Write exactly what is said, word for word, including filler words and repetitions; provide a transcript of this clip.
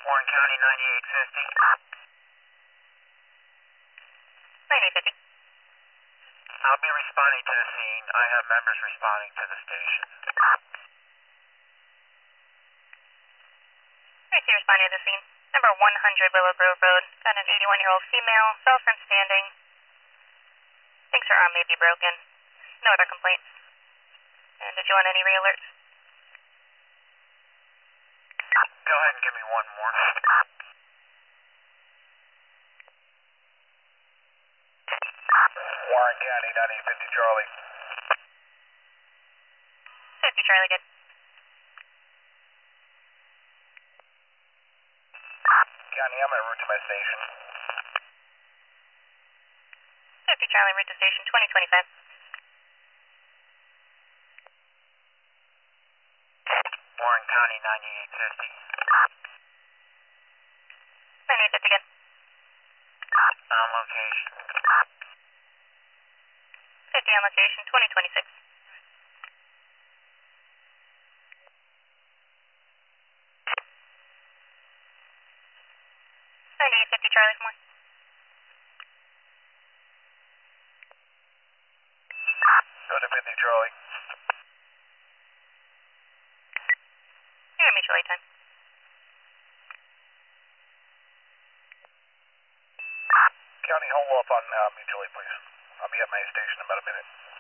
Warren County ninety-eight fifty. ninety-eight fifty. I'll be responding to the scene. I have members responding to the station. I see responding to the scene. Number one hundred Willow Grove Road. Got an eighty-one-year-old female. Fell from standing. Thinks her arm may be broken. No other complaints. And did you want any re-alerts? Go ahead and give me one more. Warren County ninety-eight fifty Charlie. fifty Charlie, good. County, I'm en route to my station. fifty Charlie, route to station twenty twenty-five. Warren County ninety-eight fifty. ninety-eight fifty, good. On location. fifty on location, twenty twenty-six. ninety-eight fifty Charlie, for more. Go to fifty Charlie. You're at mutual aid time. County, hold off on uh, mutual aid, please. I'll be at my station in about a minute.